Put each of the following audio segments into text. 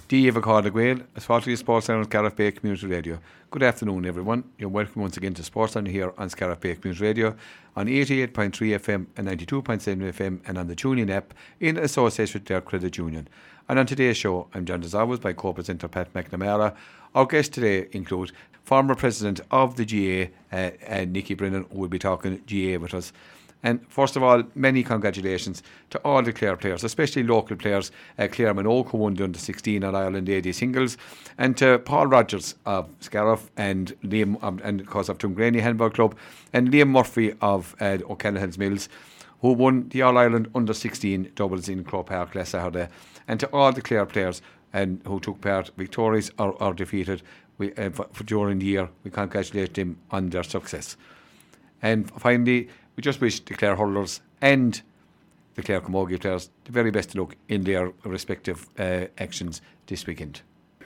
Díomh Acáda Gael, Asfalty Sports Line on Scariff Bay Community Radio. Good afternoon, everyone. You're welcome once again to Sports Line here on Scariff Bay Community Radio on 88.3 FM and 92.7 FM and on the TuneIn app in association with their credit union. And on today's show, I'm joined as always by co-presenter Pat McNamara. Our guests today include former president of the GAA, Nicky Brennan, who will be talking GAA with us. And first of all, many congratulations to all the Clare players, especially local players. Clare Minogue, who won the under-16 at Ireland AD singles, and to Paul Rogers of Scariff and Liam, and of course of Tuamgraney Handball Club, and Liam Murphy of O'Callaghan's Mills, who won the All-Ireland under-16 doubles in Croke Park last Saturday. And to all the Clare players and who took part, victorious or defeated, during the year, we congratulate them on their success. And finally, we just wish the Clare hurlers and the Clare Camogie players the very best of luck in their respective actions this weekend.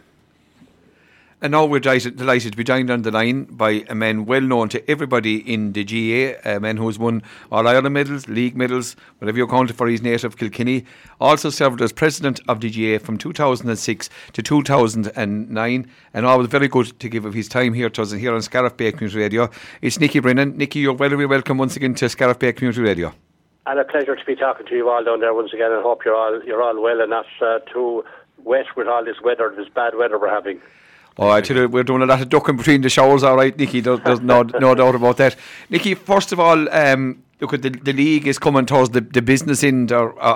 And now we're delighted to be joined on the line by a man well known to everybody in the GAA, a man who has won All-Ireland medals, league medals, whatever you count it for his native Kilkenny. Also served as president of the GAA from 2006 to 2009, and always very good to give of his time here to us here on Scariff Bay Community Radio. It's Nicky Brennan. Nicky, you're very welcome once again to Scariff Bay Community Radio. And a pleasure to be talking to you all down there once again, and hope you're all well and not too wet with all this bad weather we're having. Oh, I tell you, we're doing a lot of ducking between the showers, all right, Nicky. There's no doubt about that. Nicky, first of all, look, the league is coming towards the business end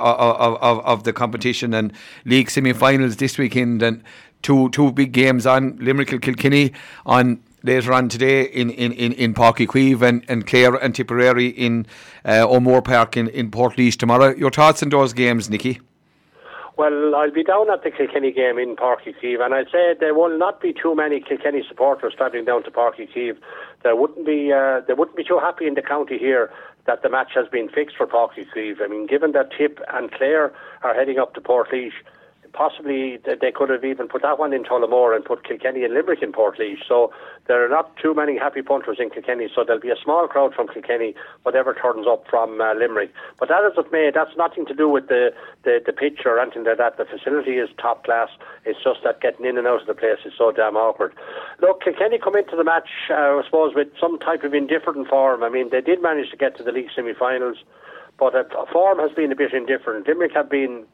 of the competition, and league semi-finals this weekend, and two big games on Limerick and Kilkenny on later on today in Páirc Uí Chaoimh, and Clare and Tipperary in O'Moore Park in Portlaoise tomorrow. Your thoughts on those games, Nicky? Well, I'll be down at the Kilkenny game in Páirc Uí Chaoimh, and I'd say there will not be too many Kilkenny supporters travelling down to Páirc Uí Chaoimh. They wouldn't be too happy in the county here that the match has been fixed for Páirc Uí Chaoimh. I mean, given that Tip and Clare are heading up to Portlaoise, possibly they could have even put that one in Tullamore and put Kilkenny and Limerick in Portlaoise. So there are not too many happy punters in Kilkenny, so there'll be a small crowd from Kilkenny, whatever turns up from Limerick. But that is it may, that's nothing to do with the pitch or anything like that. The facility is top class. It's just that getting in and out of the place is so damn awkward. Look, Kilkenny come into the match, I suppose, with some type of indifferent form. I mean, they did manage to get to the league semi-finals, but form has been a bit indifferent. Limerick have been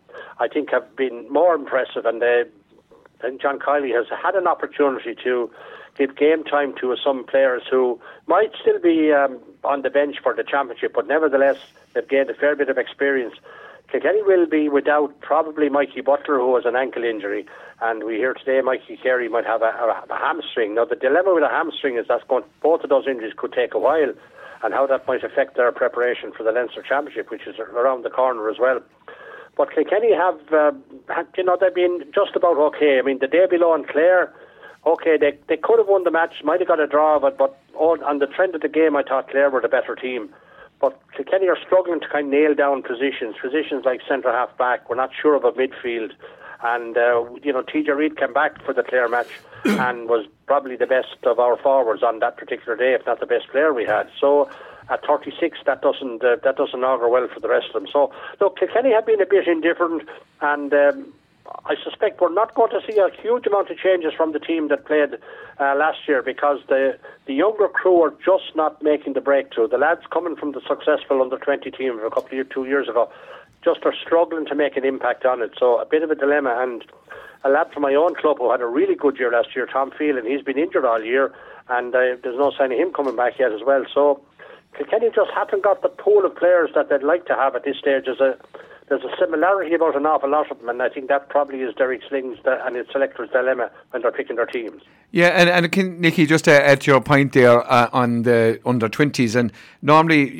more impressive, and John Kiley has had an opportunity to give game time to some players who might still be on the bench for the championship, but nevertheless they've gained a fair bit of experience. Kilkenny will be without probably Mikey Butler, who has an ankle injury, and we hear today Mikey Carey might have a hamstring. Now the dilemma with a hamstring is both of those injuries could take a while, and how that might affect their preparation for the Leinster Championship, which is around the corner as well. But Kilkenny have, they've been just about okay. I mean, the day below in Clare, okay, they could have won the match, might have got a draw of it, but on the trend of the game, I thought Clare were the better team. But Kilkenny are struggling to kind of nail down positions like centre half back. We're not sure about midfield. And, TJ Reid came back for the Clare match and was probably the best of our forwards on that particular day, if not the best player we had. So at 36, that doesn't augur well for the rest of them. So, look, Kilkenny have been a bit indifferent, and I suspect we're not going to see a huge amount of changes from the team that played last year, because the younger crew are just not making the breakthrough. The lads coming from the successful under-20 team of 2 years ago just are struggling to make an impact on it. So a bit of a dilemma. And a lad from my own club who had a really good year last year, Tom Phelan, he's been injured all year, and there's no sign of him coming back yet as well. So Kilkenny just haven't got the pool of players that they'd like to have at this stage. There's a similarity about an awful lot of them, and I think that probably is Derek Sling's and his selector's dilemma when they're picking their teams. Yeah, and Nicky, just to add to your point there on the under-20s, and normally,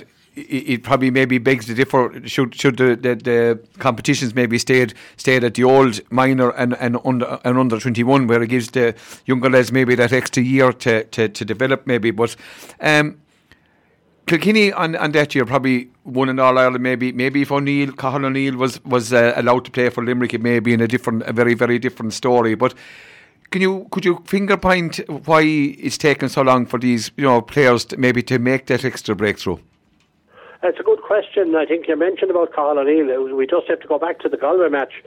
it probably maybe begs to differ. Should the competitions maybe stayed at the old minor and under 21, where it gives the younger lads maybe that extra year to develop maybe. But Kilkenny on that year probably won in All Ireland. Maybe if Cathal O'Neill was allowed to play for Limerick, it may be in a very very different story. But could you finger point why it's taken so long for these players to make that extra breakthrough? It's a good question. I think you mentioned about Cathal O'Neill. We just have to go back to the Galway match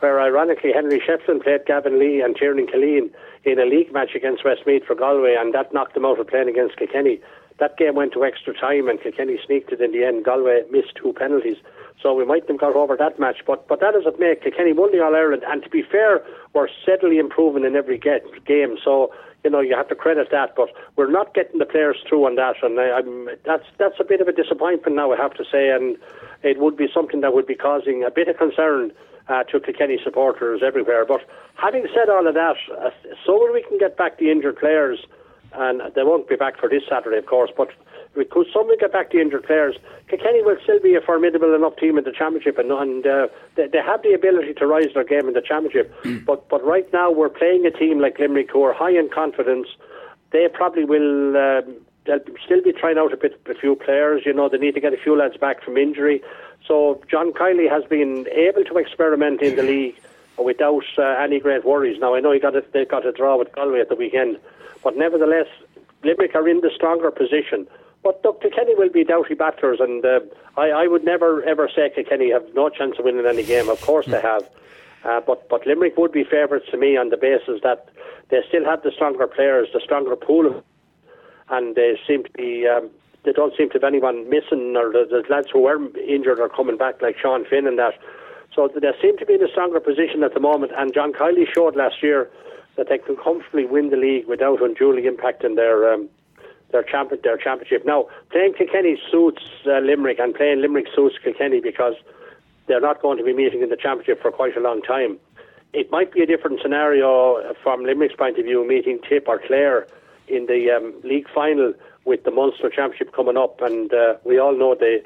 where ironically Henry Shefflin played Gavin Lee and Tiernan Killeen in a league match against Westmeath for Galway, and that knocked them out of playing against Kilkenny. That game went to extra time and Kilkenny sneaked it in the end. Galway missed 2 penalties. So we might have got over that match. But that doesn't make Kilkenny won the All-Ireland. And to be fair, we're steadily improving in every game. So, you have to credit that. But we're not getting the players through on that. And that's a bit of a disappointment now, I have to say. And it would be something that would be causing a bit of concern to Kilkenny supporters everywhere. But having said all of that, so when we can get back the injured players, and they won't be back for this Saturday, of course, but because someone get back the injured players, Kilkenny will still be a formidable enough team in the championship, and they have the ability to rise their game in the championship. But right now we're playing a team like Limerick who are high in confidence. They probably will. They'll still be trying out a few players. They need to get a few lads back from injury. So John Kiley has been able to experiment in the league without any great worries. Now I know they got a draw with Galway at the weekend. But nevertheless, Limerick are in the stronger position. But look, Kilkenny will be doughty battlers, and I would never ever say Kilkenny have no chance of winning any game. Of course they have. But Limerick would be favourites to me on the basis that they still have the stronger players, the stronger pool, and they seem to be. They don't seem to have anyone missing, or the lads who were injured are coming back, like Sean Finn and that. So they seem to be in a stronger position at the moment. And John Kiley showed last year that they can comfortably win the league without unduly impacting their championship. Now, playing Kilkenny suits Limerick, and playing Limerick suits Kilkenny because they're not going to be meeting in the championship for quite a long time. It might be a different scenario from Limerick's point of view, meeting Tip or Clare in the league final with the Munster Championship coming up, and we all know the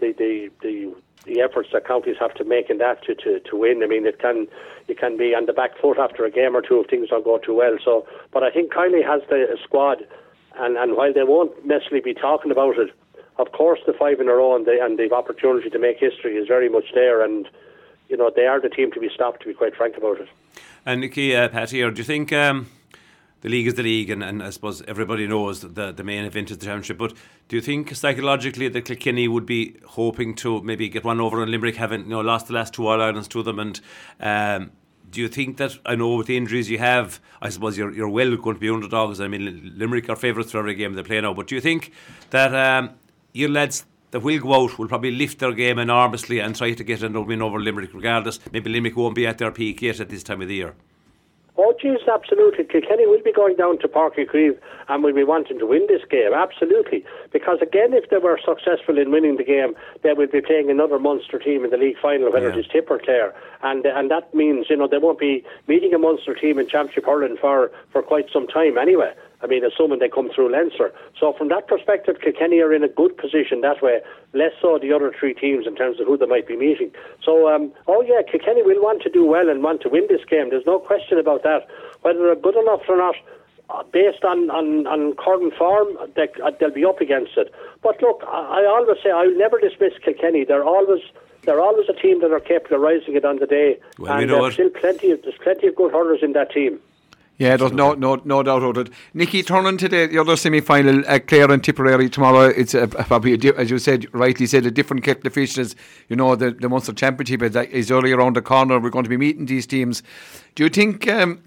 efforts that counties have to make in that to win. I mean, you can be on the back foot after a game or two if things don't go too well. So, but I think Kiley has the squad, and while they won't necessarily be talking about it, of course the 5 in a row and the opportunity to make history is very much there, and they are the team to be stopped, to be quite frank about it. And Nicky, Patty, do you think the league is the league, and I suppose everybody knows that the main event is the championship, but do you think psychologically that Kilkenny would be hoping to maybe get one over on Limerick, having lost the last 2 All-Irelands to them, and do you think that, I know with the injuries you have, I suppose you're well going to be underdogs. I mean, Limerick are favourites for every game they play now, but do you think that your lads that will go out will probably lift their game enormously and try to get a win over Limerick regardless? Maybe Limerick won't be at their peak yet at this time of the year. Oh, geez, absolutely. Kilkenny will be going down to Páirc Uí Chaoimh and will be wanting to win this game, absolutely. Because, again, if they were successful in winning the game, they will be playing another Munster team in the league final, whether it is Tip or Clare. And that means, they won't be meeting a Munster team in Championship hurling for quite some time anyway. I mean, assuming they come through Leinster. So from that perspective, Kilkenny are in a good position that way, less so the other 3 teams in terms of who they might be meeting. So, Kilkenny will want to do well and want to win this game. There's no question about that. Whether they're good enough or not, based on current form, they'll be up against it. But look, I always say I'll never dismiss Kilkenny. They're always a team that are capable of rising it on the day. Well, and there's still plenty of good hurlers in that team. Yeah, there's no doubt about it. Nicky, turning to the other semi-final, Clare and Tipperary tomorrow, it's probably, as you said, rightly said, a different kettle of fish. As the Munster Championship is early around the corner. We're going to be meeting these teams. Do you think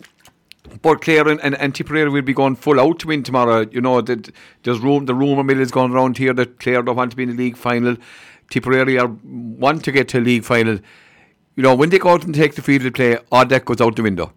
both Clare and Tipperary will be going full out to win tomorrow? That there's the rumour mill is going around here that Clare don't want to be in the league final. Tipperary want to get to a league final. When they go out and take the field of play, all that goes out the window.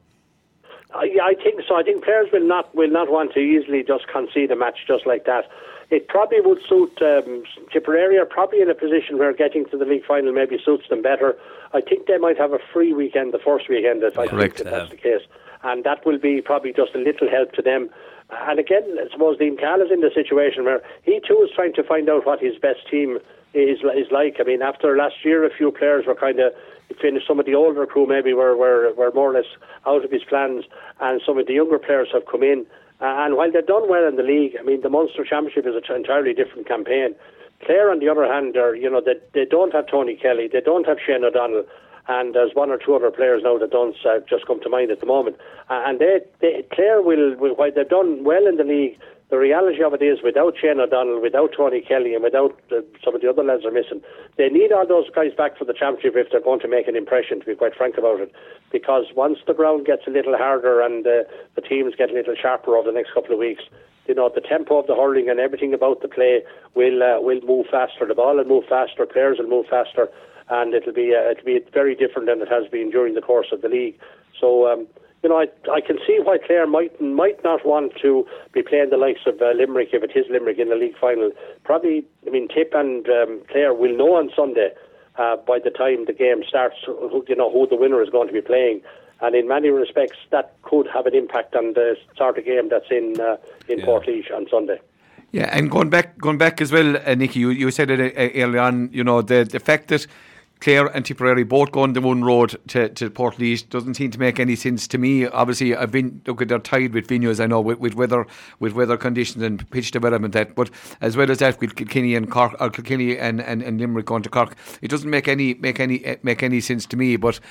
I think so. I think players will not want to easily just concede a match just like that. It probably would suit Tipperary are probably in a position where getting to the league final maybe suits them better. I think they might have a free weekend, the first weekend, if I think that's the case. And that will be probably just a little help to them. And again, I suppose Liam Cahill is in the situation where he too is trying to find out what his best team is like. I mean, after last year, a few players were kind of finished. Some of the older crew maybe were more or less out of his plans, and some of the younger players have come in. And while they've done well in the league, I mean, the Munster Championship is an entirely different campaign. Clare, on the other hand, they don't have Tony Kelly, they don't have Shane O'Donnell, and there's 1 or 2 other players now that don't just come to mind at the moment. And Clare will, while they've done well in the league, the reality of it is, without Shane O'Donnell, without Tony Kelly, and without some of the other lads are missing, they need all those guys back for the championship if they're going to make an impression, to be quite frank about it. Because once the ground gets a little harder and the teams get a little sharper over the next couple of weeks, you know, the tempo of the hurling and everything about the play will move faster. The ball will move faster, players will move faster, and it'll be very different than it has been during the course of the league. So, you know, I can see why Clare might not want to be playing the likes of Limerick, if it is Limerick in the league final. Probably, I mean, Tip and Clare will know on Sunday by the time the game starts, who the winner is going to be playing. And in many respects, that could have an impact on the sort of game that's in Portlaoise on Sunday. Yeah, and going back as well, Nicky, you said it earlier on, you know, the fact that Clare and Tipperary both going the one road to Portlaoise doesn't seem to make any sense to me. Obviously, they're tied with venues, I know, with weather conditions and pitch development. But as well as that, with Kilkenny and Cork, or Kilkenny and Limerick going to Cork, it doesn't make any sense to me. But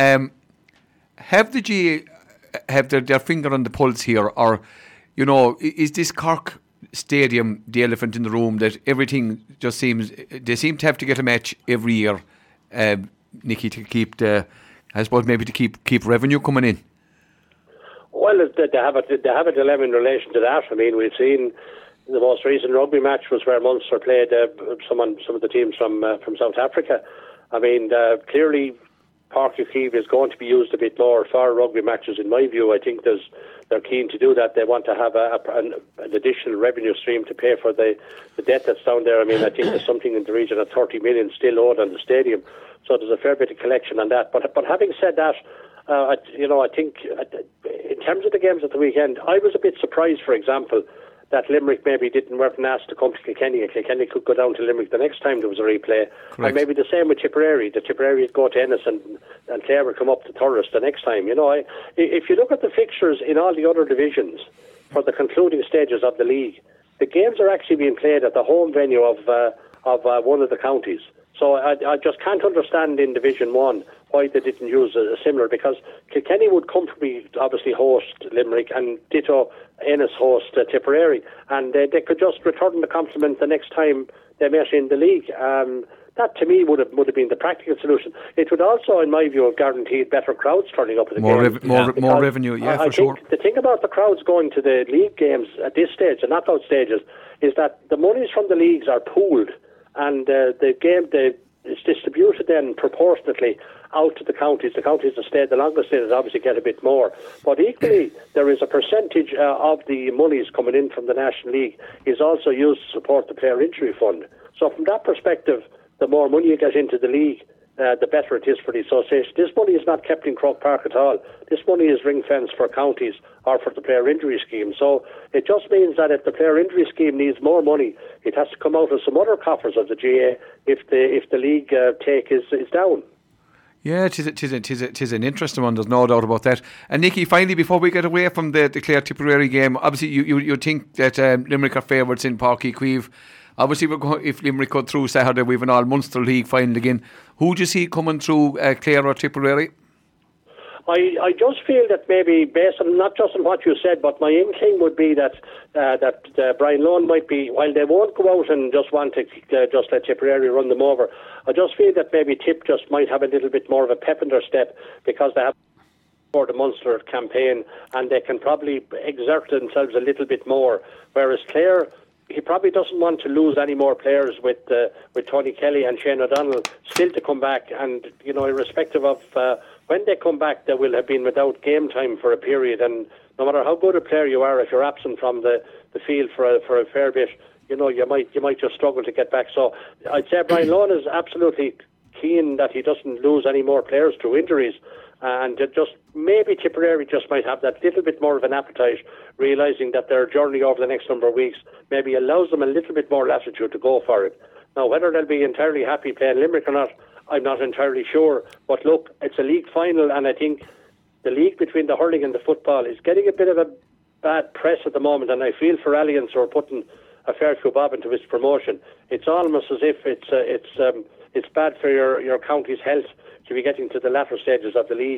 have the GA have their finger on the pulse here, or, you know, is this Cork Stadium the elephant in the room that everything just seems, they seem to have to get a match every year, Nicky, to keep keep revenue coming in? Well, they have a dilemma in relation to that. I mean, we've seen the most recent rugby match was where Munster played some of the teams from South Africa. I mean, clearly Páirc Uí Chaoimh is going to be used a bit more for rugby matches, in my view. I think they're keen to do that. They want to have an additional revenue stream to pay for the debt that's down there. I mean, I think there's something in the region of 30 million still owed on the stadium, so there's a fair bit of collection on that. But having said that, I think in terms of the games at the weekend, I was a bit surprised, for example, that Limerick maybe weren't asked to come to Kilkenny, and Kilkenny could go down to Limerick the next time there was a replay. Correct. And maybe the same with Tipperary. The Tipperary would go to Ennis and Clare would come up to Thurles the next time. You know, if you look at the fixtures in all the other divisions for the concluding stages of the league, the games are actually being played at the home venue of one of the counties. So I just can't understand in Division 1 why they didn't use a similar, because Kilkenny would comfortably obviously host Limerick, and ditto Ennis host Tipperary, and they could just return the compliment the next time they met in the league. That to me would have been the practical solution. It would also, in my view, have guaranteed better crowds turning up at the games. More revenue, for sure. The thing about the crowds going to the league games at this stage, the knockout stages, is that the monies from the leagues are pooled, and the game is distributed then proportionately out to the counties. The counties that stay the longest in it obviously get a bit more. But equally, there is a percentage of the monies coming in from the National League is also used to support the player injury fund. So from that perspective, the more money you get into the league, the better it is for the association. This money is not kept in Croke Park at all. This money is ring-fenced for counties or for the player injury scheme. So it just means that if the player injury scheme needs more money, it has to come out of some other coffers of the GA if the league take is down. Yeah, it is an interesting one, there's no doubt about that. And Nicky, finally, before we get away from the Clare Tipperary game, obviously you think that Limerick are favourites in Páirc Uí Chaoimh. Obviously, if Limerick got through Saturday, we have an All-Munster League final again. Who do you see coming through, Clare or Tipperary? I just feel that maybe, based on not just on what you said, but my inkling would be that Brian Lohan might be, while they won't go out and just want to just let Tipperary run them over, I just feel that maybe Tip just might have a little bit more of a pep in their step, because they have for the Munster campaign and they can probably exert themselves a little bit more, whereas Clare, he probably doesn't want to lose any more players with Tony Kelly and Shane O'Donnell still to come back, and you know, irrespective of when they come back, they will have been without game time for a period, and no matter how good a player you are, if you're absent from the field for a fair bit, you know, you might just struggle to get back. So I'd say Brian Lohan is absolutely keen that he doesn't lose any more players through injuries, and just maybe Tipperary just might have that little bit more of an appetite, realising that their journey over the next number of weeks maybe allows them a little bit more latitude to go for it. Now, whether they'll be entirely happy playing Limerick or not, I'm not entirely sure. But look, it's a league final, and I think the league between the hurling and the football is getting a bit of a bad press at the moment, and I feel for Alliance, who are putting a fair few bob into its promotion. It's almost as if it's bad for your county's health to be getting to the latter stages of the league.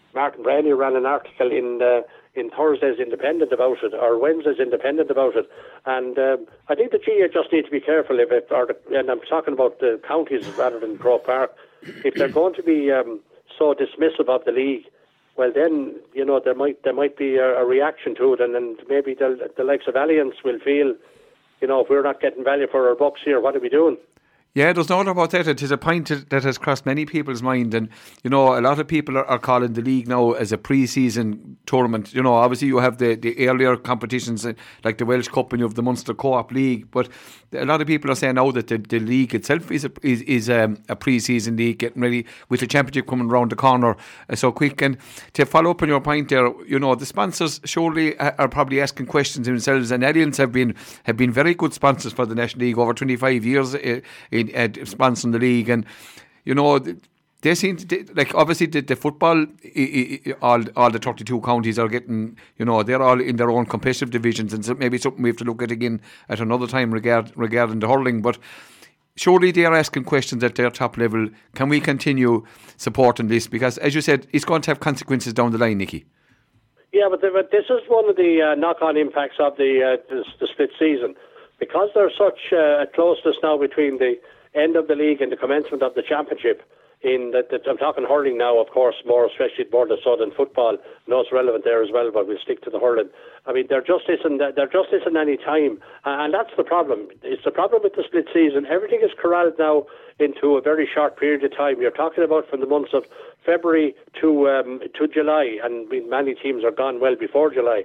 Martin Brennan ran an article in Thursday's Independent about it, or Wednesday's Independent about it, and I think the GAA just need to be careful and I'm talking about the counties rather than Croke Park, if they're going to be so dismissive of the league, well then, there might be a reaction to it, and then maybe the likes of Alliance will feel, if we're not getting value for our bucks here, what are we doing? Yeah, there's no doubt about that. It is a point that has crossed many people's mind, and a lot of people are calling the league now as a pre-season tournament. Obviously you have the earlier competitions like the Welsh Cup, and you have the Munster Co-op League, but a lot of people are saying now that the league itself is a pre-season league, getting ready with the championship coming around the corner so quick. And to follow up on your point there, the sponsors surely are probably asking questions themselves, and Alliance have been very good sponsors for the National League over 25 years in sponsoring the league, and they seem to, like, obviously the football, all the 32 counties are getting, they're all in their own competitive divisions, and so maybe something we have to look at again at another time regarding the hurling. But surely they are asking questions at their top level. Can we continue supporting this? Because, as you said, it's going to have consequences down the line, Nicky. Yeah, but this is one of the knock-on impacts of the split season, because there's such a closeness now between the end of the league and the commencement of the championship. I'm talking hurling now, of course, especially more so than football. I know it's relevant there as well, but we'll stick to the hurling. I mean, there just isn't any time, and that's the problem. It's the problem with the split season. Everything is corralled now into a very short period of time. You're talking about from the months of February to July, and many teams are gone well before July.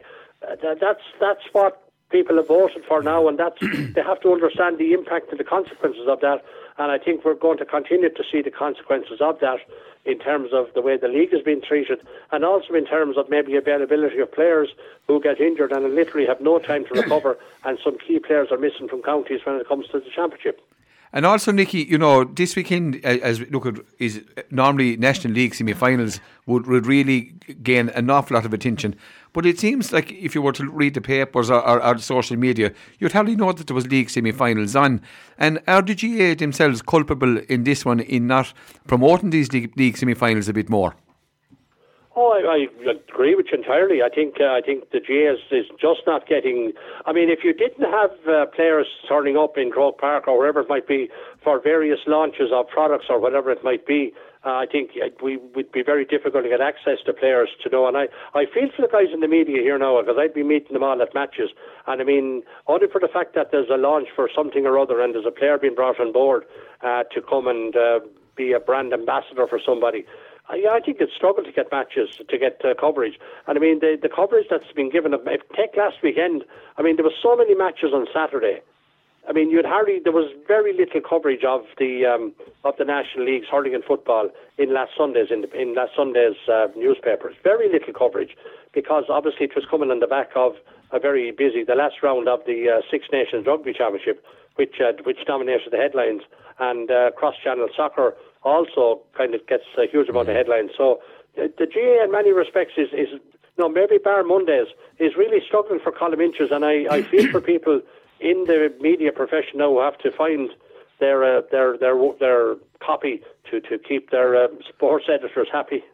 That's what people have voted for now, and they have to understand the impact and the consequences of that. And I think we're going to continue to see the consequences of that in terms of the way the league is being treated, and also in terms of maybe availability of players who get injured and literally have no time to recover, and some key players are missing from counties when it comes to the championship. And also, Nicky, this weekend, as we look at, is normally National League semi-finals would really gain an awful lot of attention. But it seems like if you were to read the papers or social media, you'd hardly know that there was league semi-finals on. And are the GAA themselves culpable in this one in not promoting these league semi-finals a bit more? Oh, I agree with you entirely. I think the GAA is just not getting. I mean, if you didn't have players turning up in Croke Park or wherever it might be for various launches of products or whatever it might be, I think we would be very difficult to get access to players to know. And I feel for the guys in the media here now, because I'd be meeting them all at matches. And I mean, only for the fact that there's a launch for something or other and there's a player being brought on board to come and be a brand ambassador for somebody. I think it's struggled to get matches, to get coverage. And I mean, the coverage that's been given, take last weekend, I mean, there were so many matches on Saturday. I mean, there was very little coverage of the National League's hurling and football in last Sunday's newspapers. Very little coverage, because obviously it was coming on the back of the last round of the Six Nations Rugby Championship, which dominated the headlines, and cross-channel soccer also kind of gets a huge amount of headlines. So the GAA in many respects is maybe bar Mondays, is really struggling for column inches, and I feel for people in the media profession now who have to find their copy to keep their sports editors happy.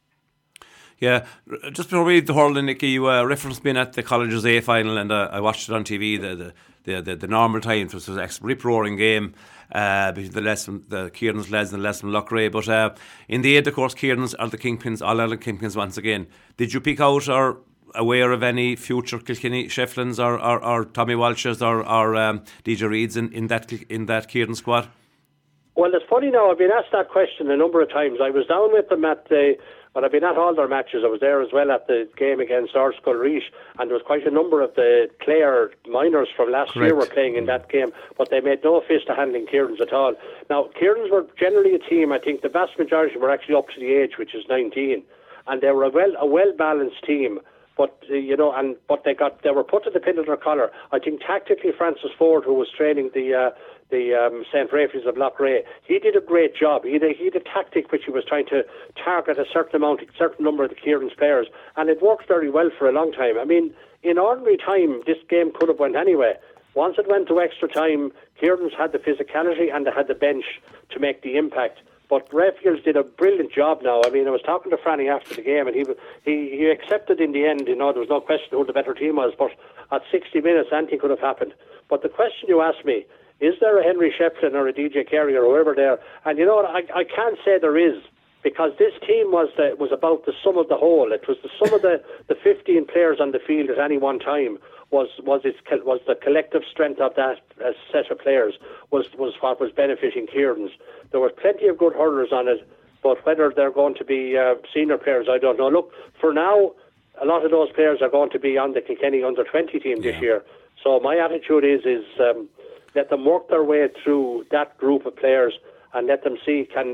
Yeah, just before we read the hurling, Nicky, you referenced being at the Colleges A final, and I watched it on TV. The normal time, it was a rip-roaring game between the Kieran's lads and the lads from Loughrea. But in the 8th, of course, Kieran's are the Kingpins, All-Ireland Kingpins once again. Did you pick out or aware of any future Kilkenny Shefflins or Tommy Walsh's or DJ Reeds in that Kieran squad? Well, it's funny now, I've been asked that question a number of times. I was down with them but I've been at all their matches. I was there as well at the game against Ardscoil Reach, and there was quite a number of the Clare minors from last year were playing in that game, but they made no fist to handling Kieran's at all. Now, Kieran's were generally a team, I think the vast majority were actually up to the age, which is 19, and they were a well-balanced team. But but they were put to the pin of their collar. I think tactically, Francis Ford, who was training the St. Raphael's of Loughrea, he did a great job. He had a tactic which he was trying to target a certain number of the Kieran's players, and it worked very well for a long time. I mean, in ordinary time, this game could have went anyway. Once it went to extra time, Kieran's had the physicality and they had the bench to make the impact. But Rayfields did a brilliant job now. I mean, I was talking to Franny after the game, and he accepted in the end, there was no question who the better team was, but at 60 minutes, anything could have happened. But the question you asked me, is there a Henry Shefflin or a DJ Carey or whoever there? And you know what, I can't say there is, because this team was about the sum of the whole. It was the sum of the 15 players on the field at any one time was the collective strength of that set of players was what was benefiting Kieran's. There were plenty of good hurlers on it, but whether they're going to be senior players, I don't know. Look, for now, a lot of those players are going to be on the Kilkenny under-20 team this year. So my attitude is let them work their way through that group of players and let them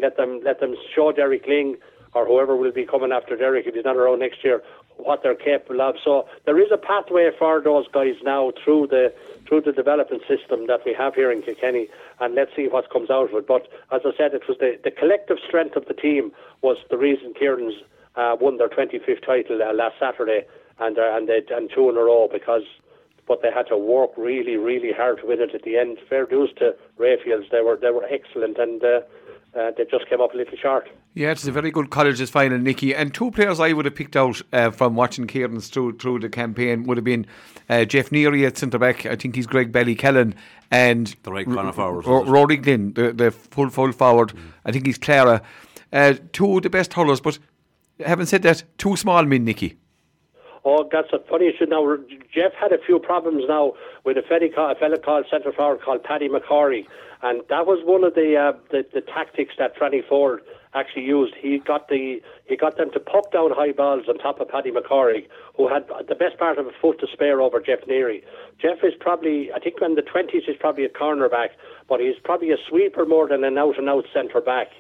show Derek Ling or whoever will be coming after Derek if he's not around next year what they're capable of. So there is a pathway for those guys now through the development system that we have here in Kilkenny, and let's see what comes out of it. But as I said, it was the collective strength of the team was the reason Kieran's won their 25th title last Saturday, and two in a row, but they had to work really, really hard to win it at the end. Fair dues to Rayfields. They were excellent, and they just came up a little short. Yeah, it's a very good colleges final, Nicky. And two players I would have picked out from watching Kieran's through the campaign would have been Jeff Neary at centre back. I think he's Greg Ballykellan, and the right corner forward, Rory Glynn, the full forward. I think he's Clara. Two of the best hurlers, but having said that, two small men, Nicky. Oh, that's a funny issue now. Jeff had a few problems now with a fella called centre forward called Paddy McCorry, and that was one of the tactics that Franny Ford actually used. He got them to pop down high balls on top of Paddy McCorry, who had the best part of a foot to spare over Jeff Neary. Jeff is probably, I think in the 20s, he's probably a cornerback, but he's probably a sweeper more than an out-and-out centre back.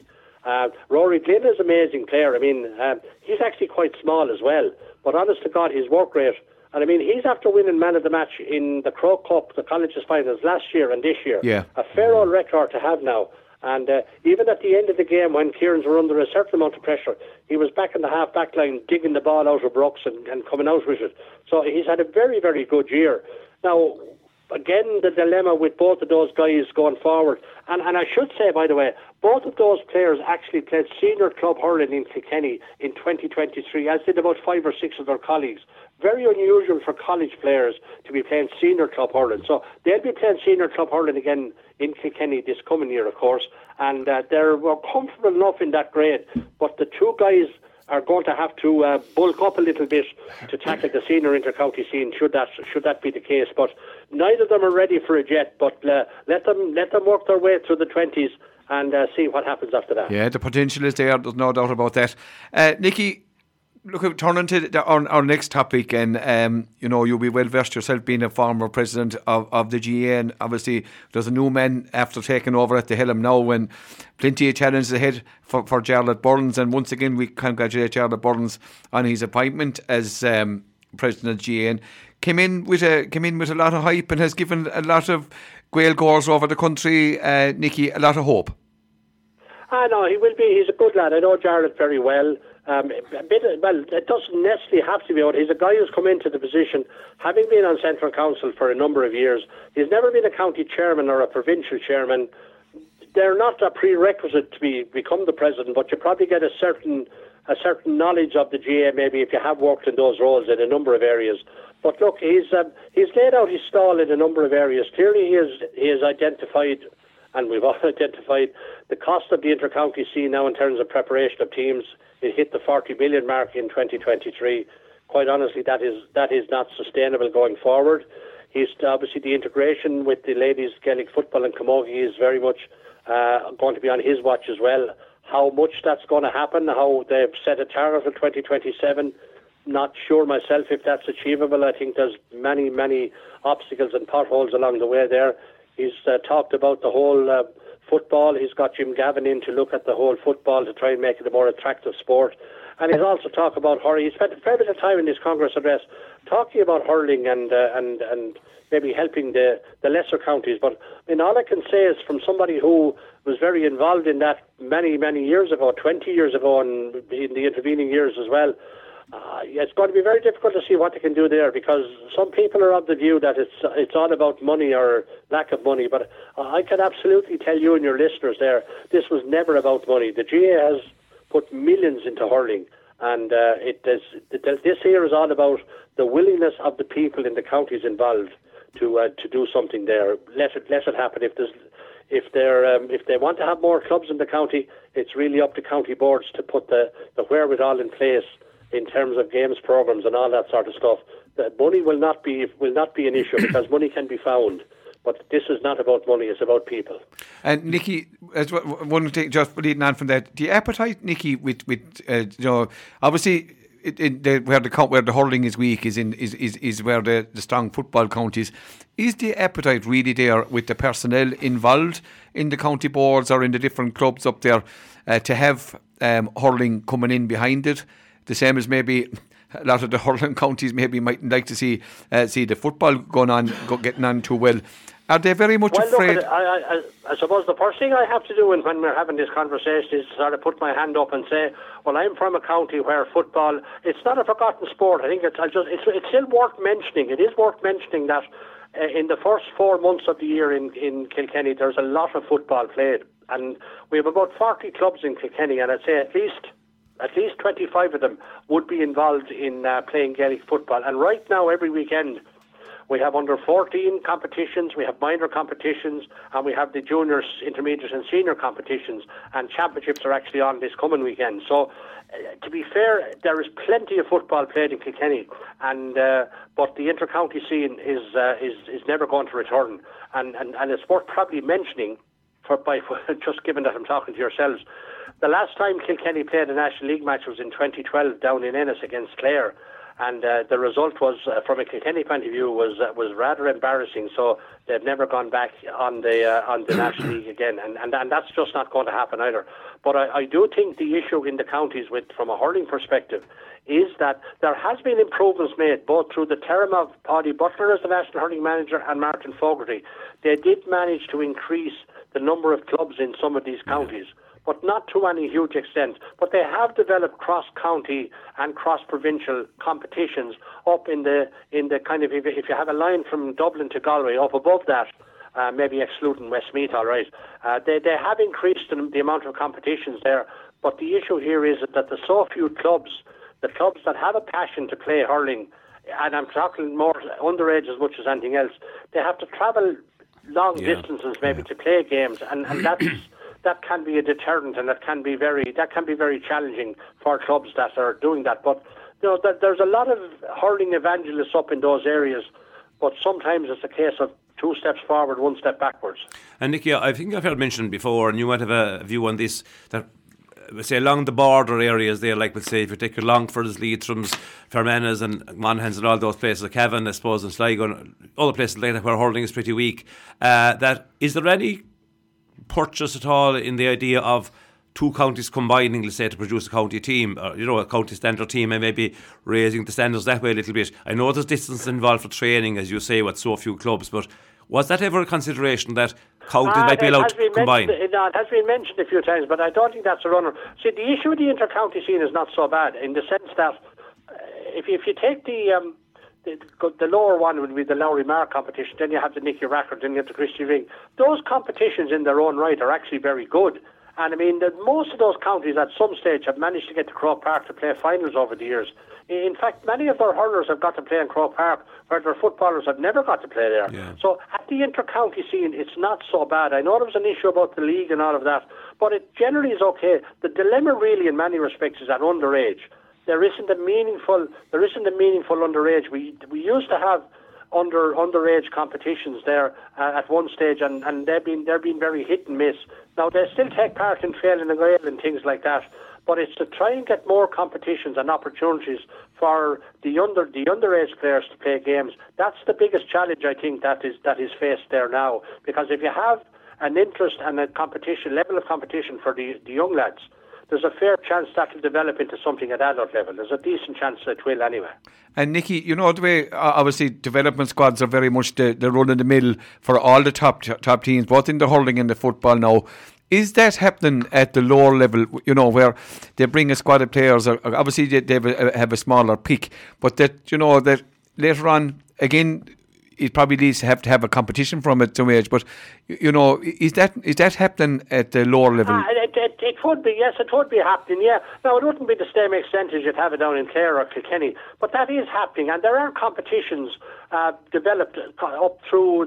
Rory Glynn is an amazing player. I mean, he's actually quite small as well, but honest to God, his work rate, and I mean, he's after winning man of the match in the Crow Cup, the colleges finals last year and this year. Yeah. A fair old record to have now. And even at the end of the game, when Kieran's were under a certain amount of pressure, he was back in the half-back line, digging the ball out of Brooks and coming out with it. So he's had a very, very good year. Now, again, the dilemma with both of those guys going forward, and I should say, by the way, both of those players actually played senior club hurling in Kilkenny in 2023, as did about 5 or 6 of their colleagues. Very unusual for college players to be playing senior club hurling. So they'll be playing senior club hurling again in Kilkenny this coming year, of course, and they're comfortable enough in that grade, but the two guys are going to have to bulk up a little bit to tackle the senior inter-county scene, should that be the case. But neither of them are ready for it yet, but let them work their way through the 20s and see what happens after that. Yeah, the potential is there, there's no doubt about that. Nicky, look, turning to our next topic, and you'll be well versed yourself being a former president of the GAA, and obviously there's a new man after taking over at the helm now, and plenty of challenges ahead for Jarlath Burns, and once again we congratulate Jarlath Burns on his appointment as president of GAA. Came in with a lot of hype and has given a lot of Gael goers over the country, Nicky, a lot of hope. No, he will be. He's a good lad. I know Jarlath very well. It doesn't necessarily have to be out. He's a guy who's come into the position, having been on Central Council for a number of years. He's never been a county chairman or a provincial chairman. They're not a prerequisite to become the president, but you probably get a certain knowledge of the GAA maybe if you have worked in those roles in a number of areas. But look, he's laid out his stall in a number of areas. Clearly, he has identified, and we've all identified, the cost of the inter-county scene now in terms of preparation of teams. It hit the 40 million mark in 2023. Quite honestly, that is not sustainable going forward. He's obviously the integration with the ladies Gaelic football and camogie is very much going to be on his watch as well. How much that's going to happen, how they've set a target for 2027, not sure myself if that's achievable. I think there's many, many obstacles and potholes along the way there. He's talked about the whole football. He's got Jim Gavin in to look at the whole football to try and make it a more attractive sport. And he's also talked about hurling. He spent a fair bit of time in his Congress address talking about hurling and maybe helping the lesser counties. But all I can say is from somebody who was very involved in that many, many years ago, 20 years ago, and in the intervening years as well, It's going to be very difficult to see what they can do there, because some people are of the view that it's all about money or lack of money. But I can absolutely tell you and your listeners there, this was never about money. The GA has put millions into hurling, and this year is all about the willingness of the people in the counties involved to do something there. Let it happen. If they want to have more clubs in the county, it's really up to county boards to put the wherewithal in place in terms of games programs and all that sort of stuff. The money will not be an issue, because money can be found. But this is not about money; it's about people. And Nicky, one thing just leading on from that, the appetite, Nicky, with obviously where the hurling is weak is where the strong football counties. Is the appetite really there with the personnel involved in the county boards or in the different clubs up there to have hurling coming in behind it? The same as maybe a lot of the hurling counties maybe mightn't like to see the football getting on too well. Are they very much afraid? Look, I suppose the first thing I have to do when we're having this conversation is sort of put my hand up and say, well, I'm from a county where football, it's not a forgotten sport. I think it's still worth mentioning. It is worth mentioning that in the first 4 months of the year in Kilkenny, there's a lot of football played. And we have about 40 clubs in Kilkenny, and I'd say at least 25 of them would be involved in playing Gaelic football. And right now, every weekend, we have under 14 competitions, we have minor competitions, and we have the juniors, intermediate and senior competitions, and championships are actually on this coming weekend. So, to be fair, there is plenty of football played in Kilkenny, and but the inter-county scene is never going to return. And it's worth probably mentioning, just given that I'm talking to yourselves, the last time Kilkenny played a National League match was in 2012 down in Ennis against Clare. And the result was, from a Kilkenny point of view, was rather embarrassing. So they've never gone back on the National League again, and that's just not going to happen either. But I do think the issue in the counties, from a hurling perspective, is that there has been improvements made both through the term of Paddy Butler as the national hurling manager and Martin Fogarty. They did manage to increase the number of clubs in some of these counties, but not to any huge extent. But they have developed cross-county and cross-provincial competitions up in the kind of, if you have a line from Dublin to Galway, up above that, maybe excluding Westmeath, all right. They have increased the amount of competitions there, but the issue here is that there's so few clubs, the clubs that have a passion to play hurling, and I'm talking more underage as much as anything else, they have to travel long distances maybe to play games, and that can be a deterrent, and that can be very challenging for clubs that are doing that. But there's a lot of hurling evangelists up in those areas, but sometimes it's a case of 2 steps forward, 1 step backwards. And Nicky, I think I've heard mentioned before, and you might have a view on this, that say along the border areas there, like let's say if you take your Longfords, Leithrams, Fermanagh and Monaghan's and all those places, Cavan, I suppose, and Sligo, and other places like that where hurling is pretty weak, that is there any purchase at all in the idea of 2 counties combining, let's say, to produce a county team, or a county standard team, and maybe raising the standards that way a little bit? I know there's distance involved for training, as you say, with so few clubs, but was that ever a consideration that counties might be allowed to combine? It has been mentioned a few times, but I don't think that's a runner. See, the issue with the inter-county scene is not so bad, in the sense that if you take the lower one would be the Lowry Mark competition, then you have the Nicky Rackard, then you have the Christy Ring. Those competitions in their own right are actually very good. And I mean, most of those counties at some stage have managed to get to Croke Park to play finals over the years. In fact, many of their hurlers have got to play in Croke Park, where their footballers have never got to play there. Yeah. So at the inter-county scene, it's not so bad. I know there was an issue about the league and all of that, but it generally is okay. The dilemma really in many respects is at underage. There isn't a meaningful underage. We used to have underage competitions there at one stage, and they've been very hit and miss. Now they still take part in Failing and Gael and things like that, but it's to try and get more competitions and opportunities for the underage players to play games. That's the biggest challenge I think that is faced there now, because if you have an interest and a level of competition for the young lads, there's a fair chance that will develop into something at adult level. There's a decent chance that it will anyway. And Nicky, you know the way, obviously, development squads are very much the run of the mill for all the top teams, both in the hurling and the football now. Is that happening at the lower level, where they bring a squad of players, or obviously they have a smaller pick, but that, that later on, again, it probably needs to have a competition from it some age, but, is that happening at the lower level? It would be, yes, it would be happening, yeah. Now, it wouldn't be the same extent as you'd have it down in Clare or Kilkenny, but that is happening, and there are competitions developed up through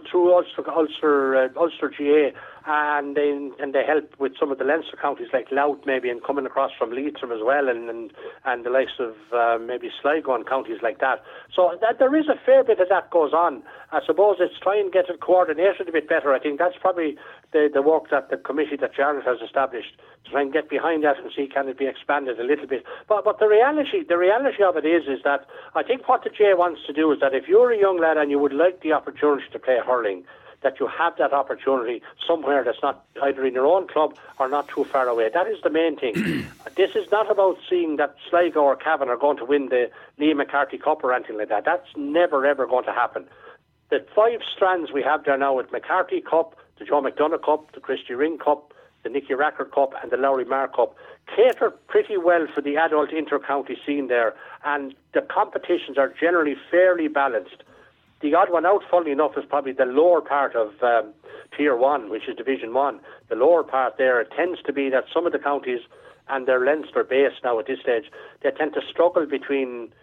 Ulster GA, and they help with some of the Leinster counties like Louth maybe, and coming across from Leitrim as well, and the likes of maybe Sligo and counties like that. So that there is a fair bit of that goes on. I suppose it's trying to get it coordinated a bit better. I think that's probably the work that the committee that Jarlath has established, to try and get behind that and see can it be expanded a little bit. But the reality of it is that I think what the GA wants to do is that if you're a young lad and you would like the opportunity to play hurling, that you have that opportunity somewhere that's not either in your own club or not too far away. That is the main thing. This is not about seeing that Sligo or Cavan are going to win the Liam McCarthy Cup or anything like that. That's never, ever going to happen. The 5 strands we have there now with McCarthy Cup, the Joe McDonagh Cup, the Christy Ring Cup, the Nicky Racker Cup and the Lowry Mar Cup cater pretty well for the adult inter-county scene there, and the competitions are generally fairly balanced. The odd one out, funnily enough, is probably the lower part of Tier 1, which is Division 1. The lower part there, it tends to be that some of the counties, and they're Leinster based now at this stage, they tend to struggle between,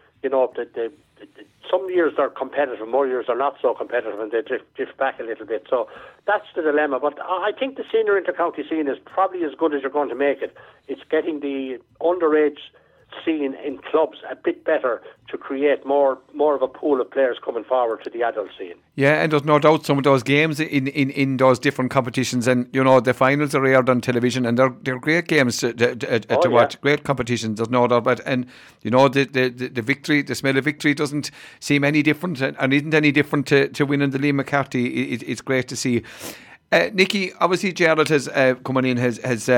some years they're competitive, more years they're not so competitive, and they drift back a little bit. So that's the dilemma. But I think the senior inter-county scene is probably as good as you're going to make it. It's getting the underage scene in clubs a bit better to create more of a pool of players coming forward to the adult scene. Yeah, and there's no doubt some of those games in those different competitions, and the finals are aired on television, and they're great games to watch, great competitions, there's no doubt about it. And the victory, the smell of victory doesn't seem any different, and isn't any different to winning the Liam McCarthy. It's great to see. Nicky, obviously Jarlath has come in, has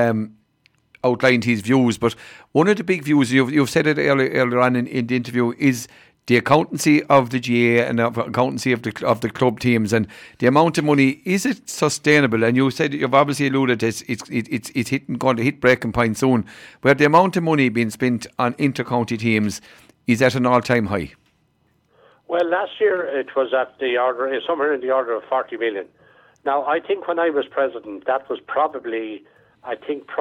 outlined his views, but one of the big views, you've said it earlier on in the interview, is the accountancy of the GA and the accountancy of the club teams, and the amount of money. Is it sustainable? And you said, you've obviously alluded it's going to hit breaking point soon, where the amount of money being spent on inter-county teams is at an all-time high. Well, last year it was at somewhere in the order of 40 million. Now, I think when I was president, that was probably in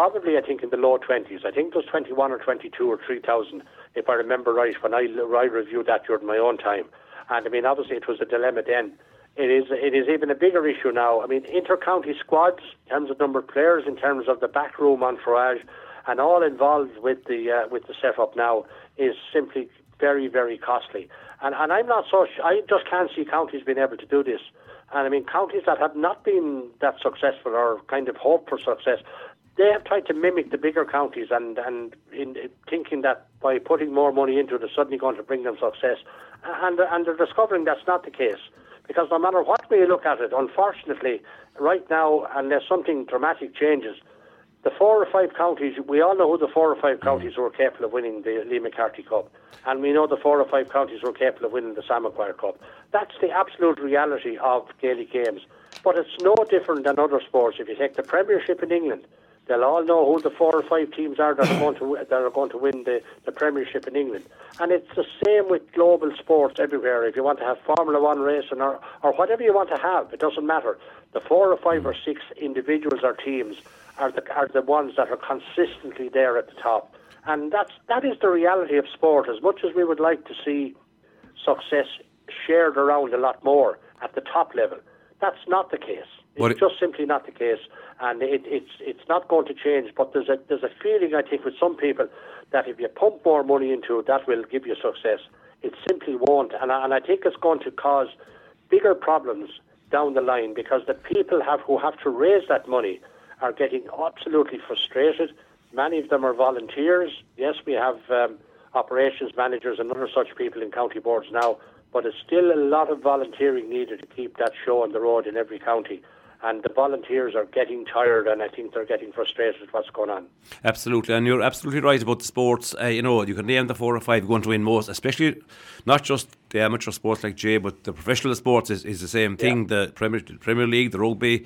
the low 20s. I think it was 21 or 22 or 3,000, if I remember right, when I reviewed that during my own time. And I mean, obviously it was a dilemma then. It is even a bigger issue now. I mean, inter-county squads, in terms of number of players, in terms of the backroom entourage, and all involved with the setup now is simply very, very costly. And I'm not so. I just can't see counties being able to do this. And I mean, counties that have not been that successful or kind of hope for success, they have tried to mimic the bigger counties and in thinking that by putting more money into it, it's suddenly going to bring them success. And they're discovering that's not the case. Because no matter what way you look at it, unfortunately, right now, unless something dramatic changes, the 4 or 5 counties, we all know who the 4 or 5 counties who are capable of winning the Liam McCarthy Cup. And we know the 4 or 5 counties who are capable of winning the Sam Maguire Cup. That's the absolute reality of Gaelic games. But it's no different than other sports. If you take the Premiership in England, they'll all know who the 4 or 5 teams are that are going to win the Premiership in England. And it's the same with global sports everywhere. If you want to have Formula 1 racing or whatever you want to have, it doesn't matter. The 4 or 5 or 6 individuals or teams are the ones that are consistently there at the top. And that is the reality of sport. As much as we would like to see success shared around a lot more at the top level, that's not the case. It's just simply not the case, and it's not going to change. But there's a feeling, I think, with some people that if you pump more money into it, that will give you success. It simply won't, and I think it's going to cause bigger problems down the line, because the people who have to raise that money are getting absolutely frustrated. Many of them are volunteers. Yes, we have operations managers and other such people in county boards now, but it's still a lot of volunteering needed to keep that show on the road in every county. And the volunteers are getting tired, and I think they're getting frustrated with what's going on. Absolutely, and you're absolutely right about the sports. You can name the 4 or 5 going to win most, especially not just the amateur sports like Jay, but the professional sports is the same thing. The Premier League, the rugby,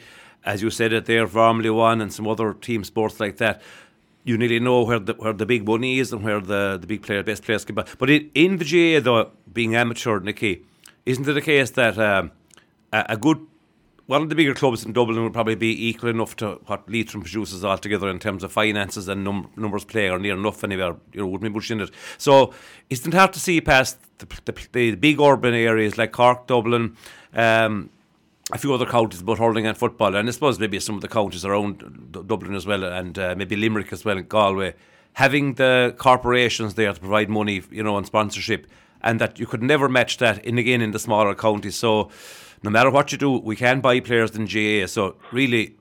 as you said it there, Formula One and some other team sports like that, you nearly know where the big money is and where the best players can buy. But in the GAA, though, being amateur, Nicky, isn't it the case that one of the bigger clubs in Dublin would probably be equal enough to what Leitrim produces altogether in terms of finances and numbers playing, or near enough anywhere, wouldn't be much in it. So isn't it hard to see past the big urban areas like Cork, Dublin, a few other counties about hurling and football, and I suppose maybe some of the counties around Dublin as well, and maybe Limerick as well, and Galway, having the corporations there to provide money, and sponsorship, and that you could never match that in the smaller counties. So no matter what you do, we can buy players in GAA. So really,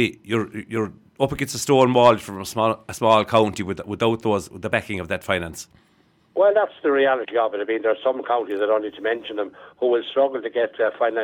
you're up against a stone wall from a small county without the backing of that finance. Well, that's the reality of it. I mean, there are some counties, I don't need to mention them, who will struggle to get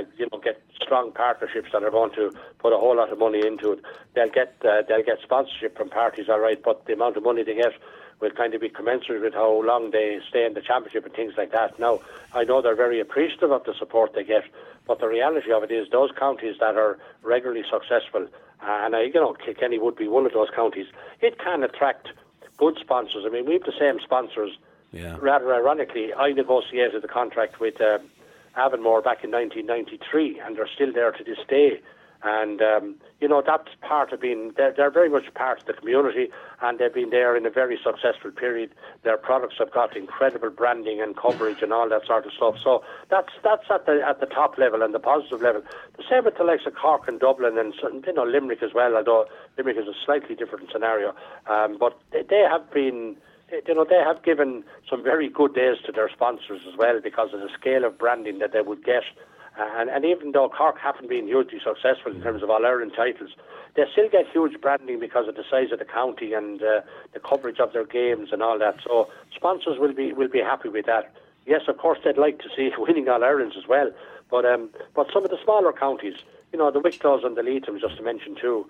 get strong partnerships that are going to put a whole lot of money into it. They'll get sponsorship from parties, all right, but the amount of money they get will kind of be commensurate with how long they stay in the championship and things like that. Now, I know they're very appreciative of the support they get, but the reality of it is those counties that are regularly successful, and Kilkenny would be one of those counties, it can attract good sponsors. I mean, we have the same sponsors. Yeah. Rather ironically, I negotiated the contract with Avonmore back in 1993, and they're still there to this day. And, that's part of being, they're very much part of the community, and they've been there in a very successful period. Their products have got incredible branding and coverage and all that sort of stuff. So that's at the top level and the positive level. The same with the likes of Cork and Dublin and Limerick as well, although Limerick is a slightly different scenario. But they have been... they have given some very good days to their sponsors as well because of the scale of branding that they would get. And even though Cork haven't been hugely successful in terms of All-Ireland titles, they still get huge branding because of the size of the county and the coverage of their games and all that. So sponsors will be happy with that. Yes, of course, they'd like to see winning All-Irelands as well. But some of the smaller counties, the Wicklow's and the Leitrim, just to mention too,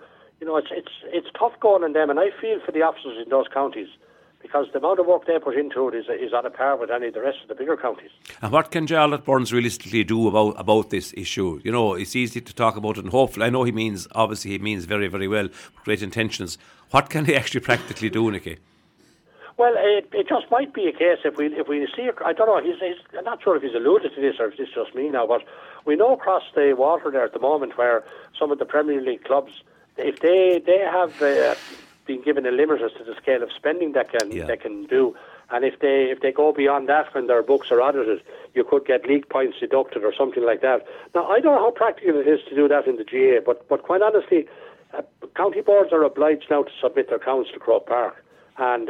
it's tough going on them. And I feel for the officers in those counties, because the amount of work they put into it is on a par with any of the rest of the bigger counties. And what can Charlotte Burns realistically do about this issue? It's easy to talk about it, and hopefully, I know he means very, very well, with great intentions. What can he actually practically do, Nicky? Well, it just might be a case if we see, I don't know, I'm not sure if he's alluded to this or if it's just me now, but we know across the water there at the moment where some of the Premier League clubs, if they have... been given a limit as to the scale of spending they can do, and if they go beyond that when their books are audited, you could get league points deducted or something like that. Now, I don't know how practical it is to do that in the GAA, but quite honestly, county boards are obliged now to submit their accounts to Croke Park, and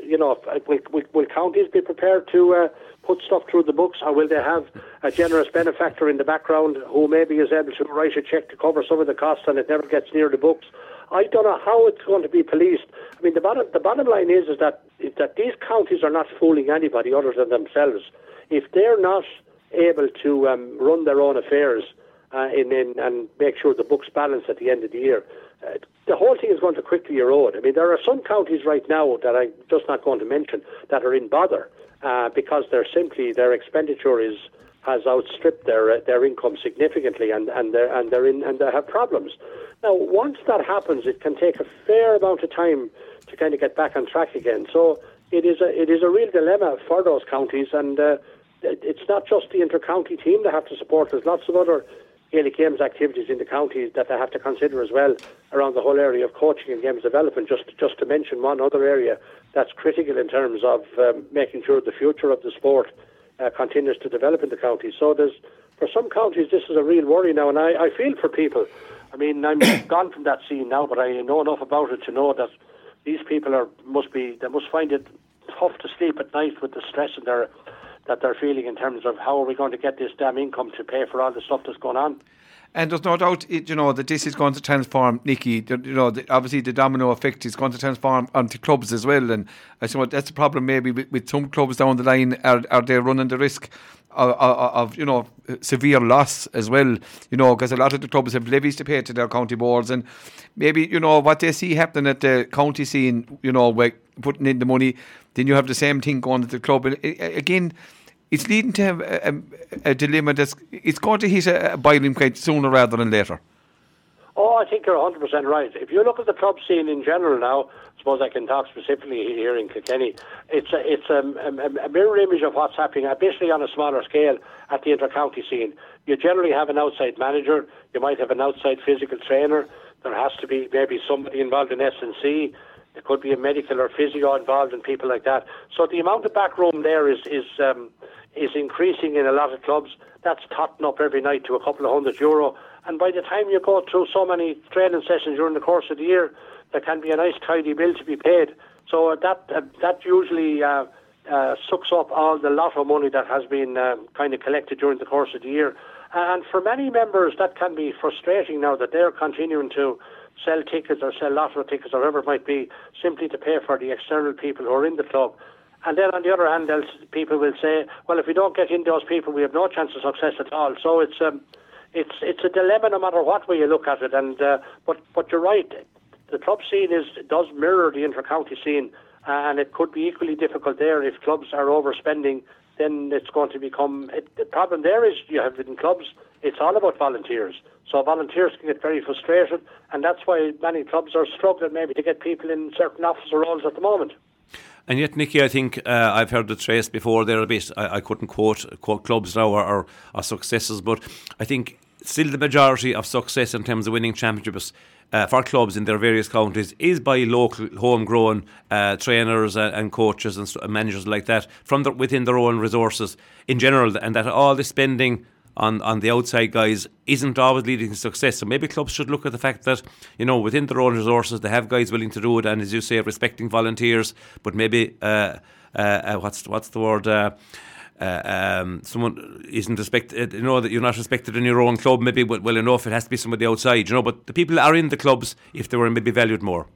will counties be prepared to put stuff through the books, or will they have a generous benefactor in the background who maybe is able to write a cheque to cover some of the costs and it never gets near the books? I don't know how it's going to be policed. I mean, the bottom line is that these counties are not fooling anybody other than themselves. If they're not able to run their own affairs and make sure the books balance at the end of the year, the whole thing is going to quickly erode. I mean, there are some counties right now that I'm just not going to mention that are in bother because their expenditure has outstripped their income significantly, and they have problems. Now, once that happens, it can take a fair amount of time to kind of get back on track again. So it is a real dilemma for those counties, and it's not just the inter-county team they have to support. There's lots of other Gaelic Games activities in the county that they have to consider as well around the whole area of coaching and games development. Just to mention one other area that's critical in terms of making sure the future of the sport continues to develop in the county. So for some counties, this is a real worry now, and I feel for people. I mean, I'm gone from that scene now, but I know enough about it to know that these people must find it tough to sleep at night with the stress that they're feeling in terms of how are we going to get this damn income to pay for all the stuff that's going on. And there's no doubt, that this is going to transform, Nicky. Obviously the domino effect is going to transform onto clubs as well. And I suppose that's the problem maybe with some clubs down the line. Are they running the risk of severe loss as well? Because a lot of the clubs have levies to pay to their county boards, and maybe what they see happening at the county scene, where putting in the money, then you have the same thing going at the club. And again, it's leading to a dilemma it's going to hit a boiling point sooner rather than later. Oh, I think you're 100% right. If you look at the club scene in general now, I suppose I can talk specifically here in Kilkenny, it's a mirror image of what's happening, basically on a smaller scale at the inter-county scene. You generally have an outside manager, you might have an outside physical trainer, there has to be maybe somebody involved in S&C, there could be a medical or physio involved and people like that. So the amount of backroom there is increasing in a lot of clubs. That's totting up every night to a couple of €100. And by the time you go through so many training sessions during the course of the year, there can be a nice tidy bill to be paid. So that usually sucks up all the lot of money that has been kind of collected during the course of the year. And for many members, that can be frustrating now that they're continuing to sell tickets or sell lotto tickets or whatever it might be, simply to pay for the external people who are in the club. And then on the other hand, people will say, well, if we don't get in those people, we have no chance of success at all. So it's a dilemma no matter what way you look at it. And but you're right, the club scene does mirror the inter-county scene, and it could be equally difficult there if clubs are overspending. Then it's going to become the problem there is you have in clubs, it's all about volunteers. So volunteers can get very frustrated, and that's why many clubs are struggling maybe to get people in certain officer roles at the moment. And yet, Nicky, I think I've heard the trace before there a bit. I couldn't quote clubs now or successes, but I think still the majority of success in terms of winning championships for clubs in their various counties is by local, homegrown trainers and coaches and managers like that from within their own resources in general, and that all the spending on the outside guys isn't always leading to success. So maybe clubs should look at the fact that, within their own resources they have guys willing to do it, and as you say, respecting volunteers, but maybe what's the word, someone isn't respected, that you're not respected in your own club, maybe well enough, it has to be somebody outside, but the people are in the clubs, if they were maybe valued more.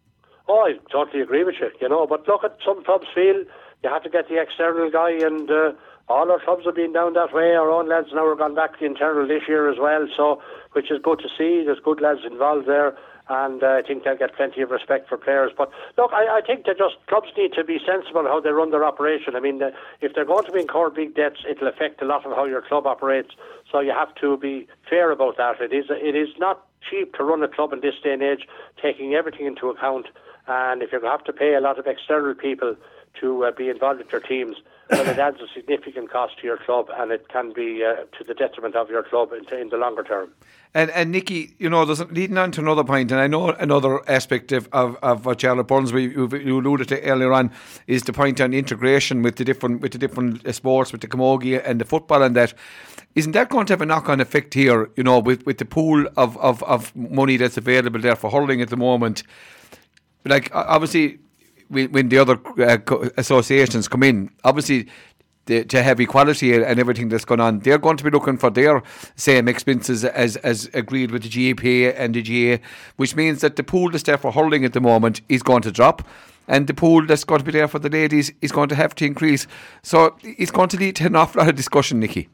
Oh, I totally agree with you, but look, at some clubs feel you have to get the external guy, and all our clubs have been down that way. Our own lads now are gone back to the internal this year as well, so which is good to see. There's good lads involved there, and I think they'll get plenty of respect for players. But look, I think that clubs need to be sensible how they run their operation. I mean, if they're going to incur big debts, it'll affect a lot of how your club operates. So you have to be fair about that. It is not cheap to run a club in this day and age, taking everything into account. And if you have to pay a lot of external people to be involved with your teams, well, it adds a significant cost to your club, and it can be to the detriment of your club in the longer term. And Nicky, there's leading on to another point, and I know another aspect of what Charlotte Burns you alluded to earlier on is the point on integration with the different sports, with the camogie and the football, and that. Isn't that going to have a knock-on effect here? With the pool of money that's available there for hurling at the moment, like obviously. When the other associations come in, obviously to have equality and everything that's going on, they're going to be looking for their same expenses as agreed with the GAP and the GA, which means that the pool that's there for hurling at the moment is going to drop, and the pool that's going to be there for the ladies is going to have to increase. So it's going to lead to an awful lot of discussion, Nicky.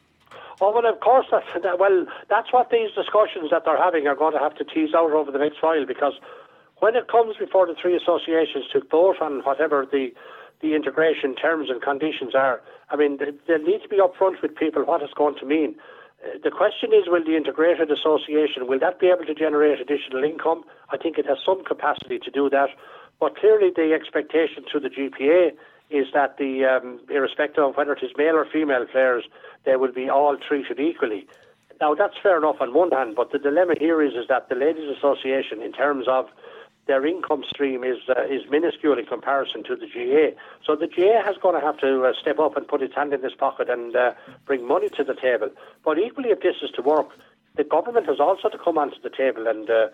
Oh, well, of course, that's what these discussions that they're having are going to have to tease out over the next while, because when it comes before the three associations to vote on whatever the integration terms and conditions are, I mean, they need to be upfront with people what it's going to mean. The question is, will the integrated association, will that be able to generate additional income? I think it has some capacity to do that. But clearly the expectation through the GPA is that irrespective of whether it is male or female players, they will be all treated equally. Now, that's fair enough on one hand, but the dilemma here is that the Ladies Association, in terms of their income stream, is minuscule in comparison to the GA. So the GA has going to have to step up and put its hand in its pocket and bring money to the table. But equally, if this is to work, the government has also to come onto the table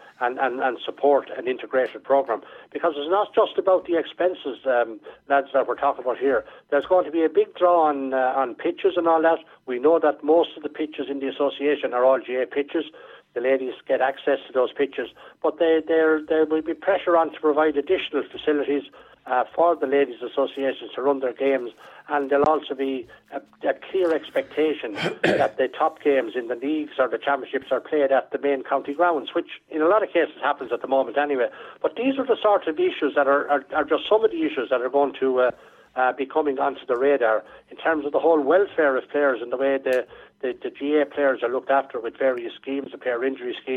and support an integrated programme, because it's not just about the expenses, lads, that we're talking about here. There's going to be a big draw on pitches and all that. We know that most of the pitches in the association are all GA pitches. The ladies get access to those pitches, but there will be pressure on to provide additional facilities for the ladies' associations to run their games, and there'll also be a clear expectation that the top games in the leagues or the championships are played at the main county grounds, which in a lot of cases happens at the moment anyway. But these are the sort of issues that are just some of the issues that are going to be coming onto the radar in terms of the whole welfare of players and the way the GA players are looked after with various schemes, the player injury scheme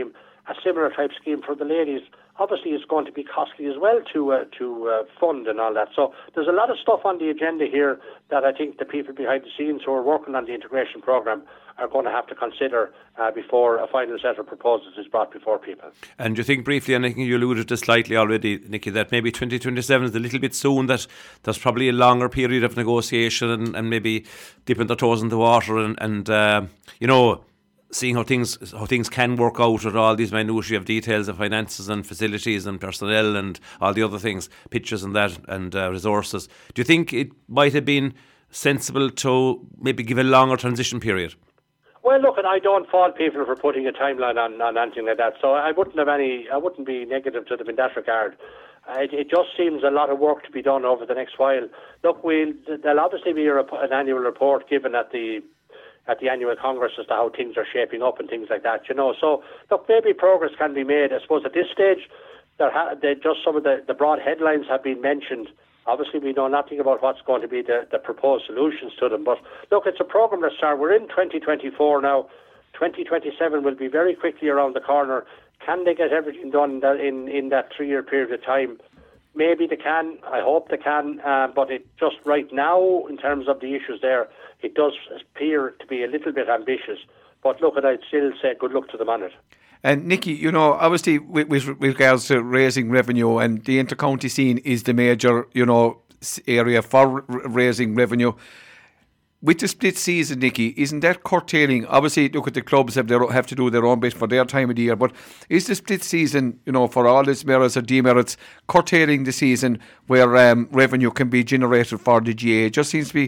a similar type scheme for the ladies. Obviously, it's going to be costly as well to fund and all that. So there's a lot of stuff on the agenda here that I think the people behind the scenes who are working on the integration programme are going to have to consider before a final set of proposals is brought before people. And do you think briefly, and I think you alluded to slightly already, Nicky, that maybe 2027 is a little bit soon, that there's probably a longer period of negotiation and maybe dipping their toes in the water and seeing how things can work out with all these minutiae of details of finances and facilities and personnel and all the other things, pitches and that, and resources. Do you think it might have been sensible to maybe give a longer transition period? Well, look, and I don't fault people for putting a timeline on anything like that. So I wouldn't be negative to them in that regard. It just seems a lot of work to be done over the next while. Look, there'll obviously be an annual report given at the annual Congress as to how things are shaping up and things like that, So, look, maybe progress can be made. I suppose at this stage, just some of the broad headlines have been mentioned. Obviously, we know nothing about what's going to be the proposed solutions to them. But, look, it's a programme that starts. We're in 2024 now. 2027 will be very quickly around the corner. Can they get everything done in that 3-year period of time? Maybe they can. I hope they can. But it just right now, in terms of the issues there, it does appear to be a little bit ambitious. But look, I'd still say good luck to them on it. And Nicky, obviously with regards to raising revenue, and the inter-county scene is the major, area for raising revenue. With the split season, Nicky, isn't that curtailing? Obviously, look at the clubs have to do their own bit for their time of the year, but is the split season, for all its merits or demerits, curtailing the season where revenue can be generated for the GAA? It just seems to be,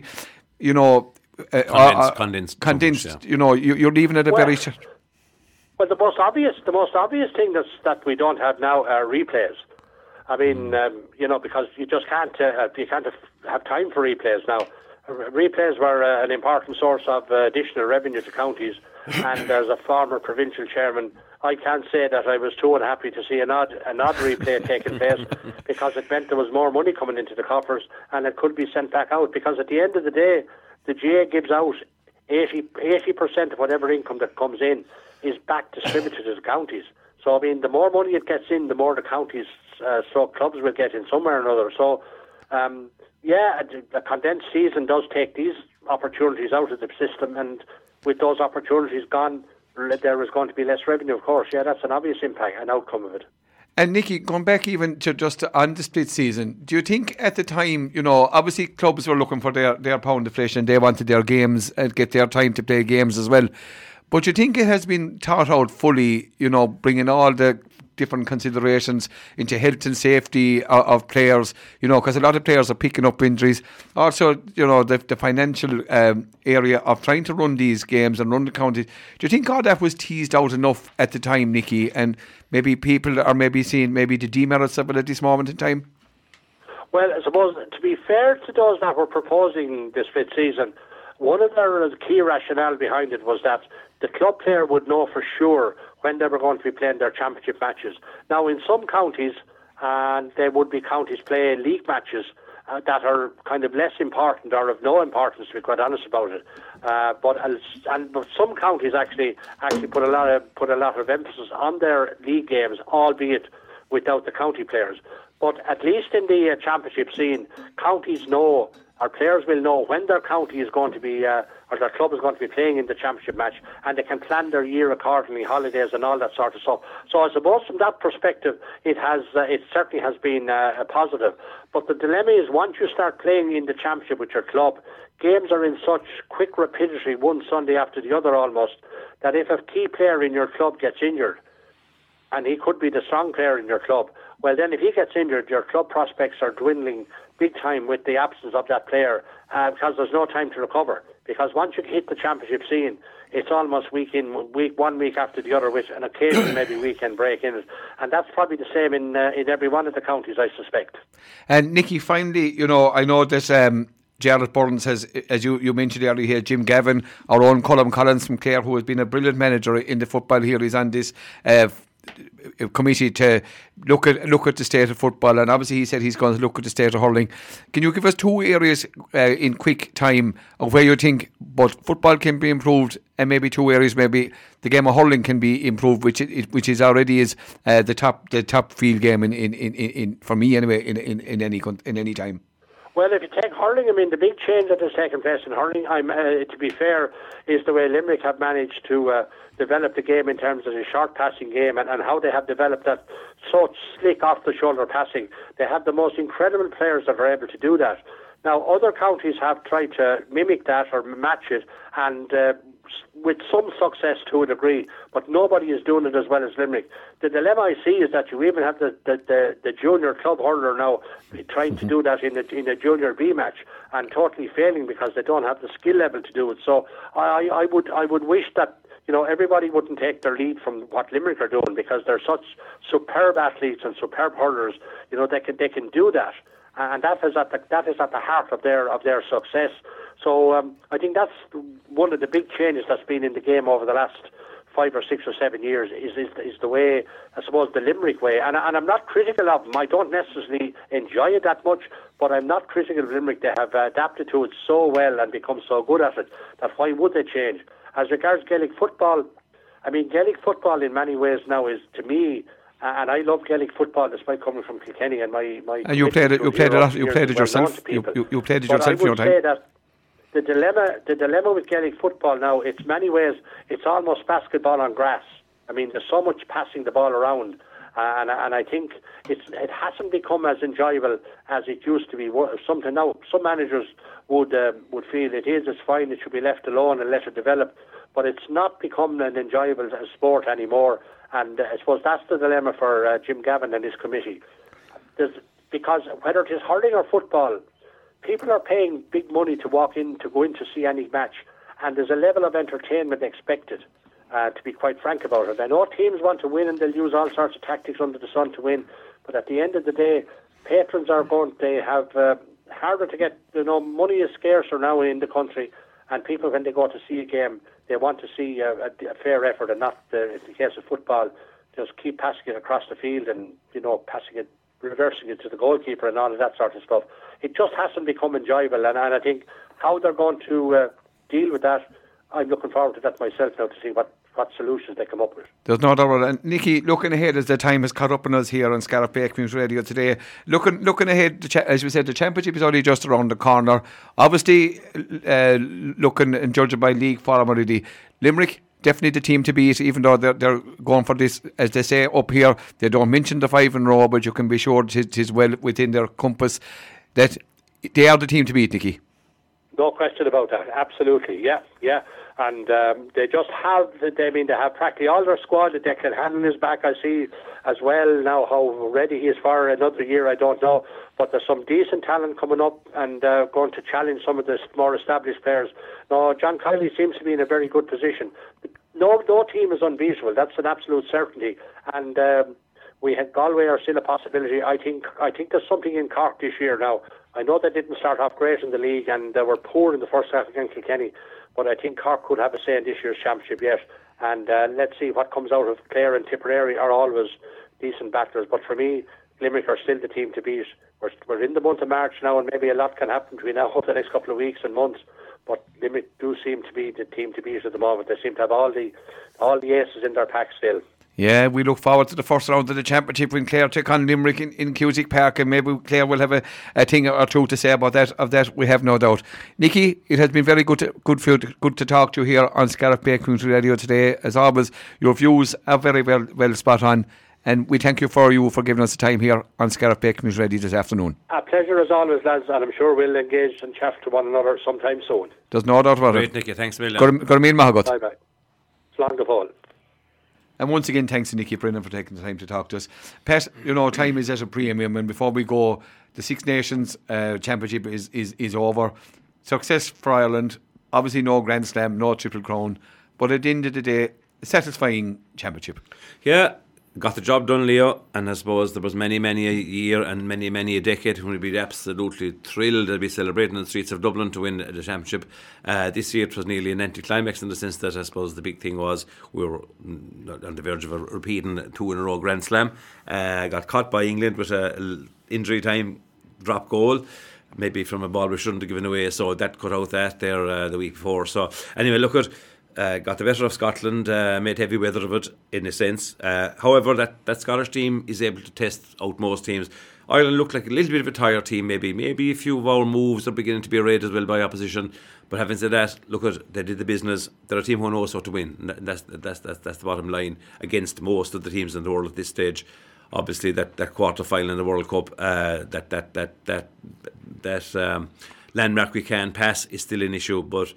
condensed. Yeah. You're leaving it a very. Well, the most obvious thing that we don't have now are replays. I mean, because you just can't have time for replays now. Replays were an important source of additional revenue to counties, and as a former provincial chairman, I can't say that I was too unhappy to see an odd replay taking place, because it meant there was more money coming into the coffers and it could be sent back out, because at the end of the day, the GA gives out 80% of whatever income that comes in is back distributed to the counties. So, I mean, the more money it gets in, the more the counties, clubs will get in somewhere or another. So, a condensed season does take these opportunities out of the system, and with those opportunities gone, there is going to be less revenue, of course. Yeah, that's an obvious impact and outcome of it. And Nicky, going back even to just on the split season, do you think at the time, obviously clubs were looking for their pound deflation, they wanted their games and get their time to play games as well. But do you think it has been thought out fully, bringing all the different considerations into health and safety of players, because a lot of players are picking up injuries. Also, the financial area of trying to run these games and run the counties. Do you think all that was teased out enough at the time, Nicky, and maybe people are maybe seeing maybe the demerits of it at this moment in time? Well, I suppose, to be fair to those that were proposing this split season, one of their key rationale behind it was that the club player would know for sure when they were going to be playing their championship matches. Now, in some counties, there would be counties playing league matches that are kind of less important or of no importance, to be quite honest about it. But some counties actually put a lot of emphasis on their league games, albeit without the county players. But at least in the championship scene, counties know, our players will know when their county is going to be, or their club is going to be playing in the championship match, and they can plan their year accordingly, holidays and all that sort of stuff. So I suppose from that perspective, it certainly has been a positive. But the dilemma is, once you start playing in the championship with your club, games are in such quick rapidity, one Sunday after the other almost, that if a key player in your club gets injured, and he could be the strong player in your club, well then if he gets injured, your club prospects are dwindling big time with the absence of that player, because there's no time to recover. Because once you hit the championship scene, it's almost one week after the other, with an occasional maybe weekend break in it. And that's probably the same in every one of the counties, I suspect. And Nicky, finally, I know this Jared Burns has, as you mentioned earlier here, Jim Gavin, our own Colm Collins from Clare, who has been a brilliant manager in the football here. He's on this committee to look at the state of football, and obviously he said he's going to look at the state of hurling. Can you give us two areas in quick time of where you think both football can be improved, and maybe two areas maybe the game of hurling can be improved, which is already the top field game in for me anyway in any time? Well, if you take hurling, I mean, the big change that has taken place in hurling, to be fair, is the way Limerick have managed to develop the game in terms of the short passing game and how they have developed that so slick off-the-shoulder passing. They have the most incredible players that are able to do that. Now, other counties have tried to mimic that or match it, and with some success to a degree, but nobody is doing it as well as Limerick. The dilemma I see is that you even have the junior club hurler now trying to do that in a junior B match and totally failing because they don't have the skill level to do it. So I would wish that everybody wouldn't take their lead from what Limerick are doing, because they're such superb athletes and superb hurlers. They can do that, and that is at the heart of their success. So I think that's one of the big changes that's been in the game over the last 5 or 6 or 7 years is the way, I suppose, the Limerick way. And I'm not critical of them. I don't necessarily enjoy it that much, but I'm not critical of Limerick. They have adapted to it so well and become so good at it that why would they change? As regards Gaelic football, I mean, Gaelic football in many ways now is, to me, and I love Gaelic football despite coming from Kilkenny and my. And you played it yourself. You played it yourself for your time. Say that the dilemma with Gaelic football now, it's many ways, it's almost basketball on grass. I mean, there's so much passing the ball around, and I think it hasn't become as enjoyable as it used to be. Something now, some managers would feel it's fine, it should be left alone and let it develop, but it's not become an enjoyable sport anymore. And I suppose that's the dilemma for Jim Gavin and his committee. Because whether it is hurling or football, people are paying big money to go in to see any match, and there's a level of entertainment expected, to be quite frank about it. I know teams want to win and they'll use all sorts of tactics under the sun to win, but at the end of the day, patrons they have harder to get, money is scarcer now in the country, and people, when they go to see a game, they want to see a fair effort and not, in the case of football, just keep passing it across the field and, passing it, reversing it to the goalkeeper and all of that sort of stuff. It just hasn't become enjoyable, and I think how they're going to deal with that, I'm looking forward to that myself now, to see what solutions they come up with. There's no doubt. And Nicky, looking ahead as the time has caught up on us here on Scariff Bay Community Radio today, looking ahead, as we said, the championship is only just around the corner. Obviously, looking and judging by league form already, Limerick definitely the team to beat, even though they're going for this, as they say up here, they don't mention the 5 in a row, but you can be sure it is well within their compass that they are the team to beat, Nicky. No question about that. Absolutely, yeah. And they just have, they have practically all their squad. Declan Hanlon is back, I see, as well now. How ready he is for another year, I don't know. But there's some decent talent coming up and going to challenge some of the more established players. No, John Kiley seems to be in a very good position. No team is unbeatable. That's an absolute certainty. And we had Galway are still a possibility. I think there's something in Cork this year now. I know they didn't start off great in the league and they were poor in the first half against Kilkenny, but I think Cork could have a say in this year's championship yet. And let's see what comes out of Clare and Tipperary are always decent battlers. But for me, Limerick are still the team to beat. We're in the month of March now, and maybe a lot can happen between now over the next couple of weeks and months. But Limerick do seem to be the team to beat at the moment. They seem to have all the aces in their pack still. Yeah, we look forward to the first round of the championship when Clare take on Limerick in Cusack Park, and maybe Clare will have a thing or two to say about that. Of that, we have no doubt. Nicky, it has been very good to talk to you here on Scariff Bay Community Radio today. As always, your views are very well spot on, and we thank you for giving us the time here on Scariff Bay Community Radio this afternoon. A pleasure as always, lads, and I'm sure we'll engage and chat to one another sometime soon. There's no doubt about Great, it. Nicky, thanks a million. Gormeen Mahagot. Bye. Slán go fóill. And once again, thanks to Nicky Brennan for taking the time to talk to us. Pat, time is at a premium, and before we go, the Six Nations Championship is over. Success for Ireland, obviously no Grand Slam, no Triple Crown, but at the end of the day, a satisfying championship. Yeah, got the job done, Leo, and I suppose there was many a year and many a decade when we'd be absolutely thrilled to be celebrating in the streets of Dublin to win the championship. This year it was nearly an anticlimax in the sense that I suppose the big thing was we were on the verge of repeating 2 in a row Grand Slam. Got caught by England with a injury time drop goal, maybe from a ball we shouldn't have given away, so that cut out that there the week before. So anyway, look at got the better of Scotland, made heavy weather of it in a sense. However, that Scottish team is able to test out most teams. Ireland looked like a little bit of a tired team, maybe a few of our moves are beginning to be read as well by opposition. But having said that, look at they did the business. They're a team who knows how to win. That's the bottom line against most of the teams in the world at this stage. Obviously, that quarter final in the World Cup, that landmark we can pass is still an issue, but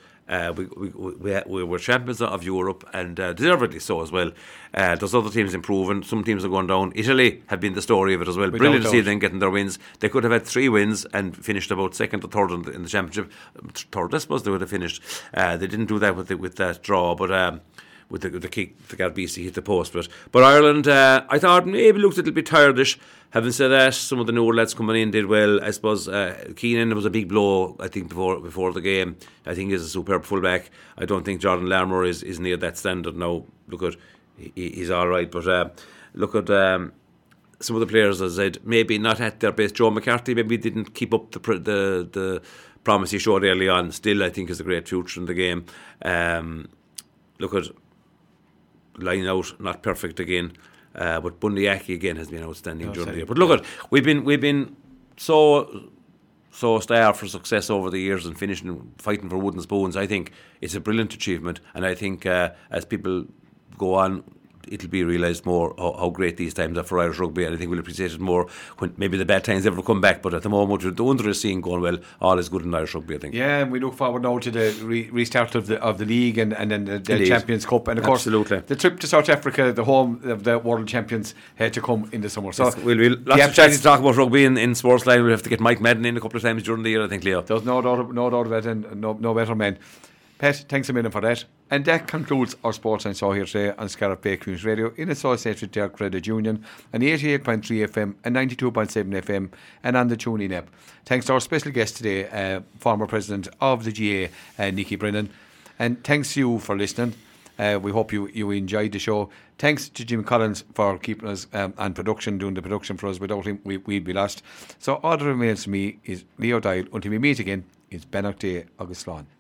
we were champions of Europe, and deservedly so as well. There's other teams improving, some teams are going down. Italy have been the story of it as well. Brilliant to see them getting their wins. They could have had 3 wins and finished about second or third in the championship. Third, I suppose they would have finished. They didn't do that with that draw, but with the kick, the Garbisi hit the post. But Ireland, I thought maybe looked a little bit tiredish. Having said that, some of the newer lads coming in did well. I suppose Keenan was a big blow, I think, before the game. I think he's a superb fullback. I don't think Jordan Larmour is near that standard now. Look at, he's all right. But look at some of the players, as I said, maybe not at their best. Joe McCarthy maybe didn't keep up the promise he showed early on. Still, I think is a great future in the game. Look at line out, not perfect again. But Bundyaki again has been outstanding during the year. But look at we've been so starved for success over the years and fighting for wooden spoons. I think it's a brilliant achievement, and I think as people go on, it'll be realised more how great these times are for Irish rugby, and I think we'll appreciate it more when maybe the bad times ever come back. But at the moment, with the under scene going well, all is good in Irish rugby, I think. Yeah, and we look forward now to the restart of the league and then the Champions Cup, and of course the trip to South Africa, the home of the World Champions, to come in the summer. So yes, we'll lots of chances to talk about rugby in Sportsline. We'll have to get Mike Madden in a couple of times during the year, I think, Leo. There's no doubt about it, and no better man. Pat, thanks a million for that. And that concludes our Sportsline show here today on Scariff Bay Community Radio in association with Derek Credit Union on 88.3 FM and 92.7 FM and on the TuneIn app. Thanks to our special guest today, former president of the GA, Nicky Brennan. And thanks to you for listening. We hope you enjoyed the show. Thanks to Jim Collins for keeping us on production, doing the production for us. Without him, we'd be lost. So all that remains to me is Leo Dial. Until we meet again, it's Bennock Day, August Lawn.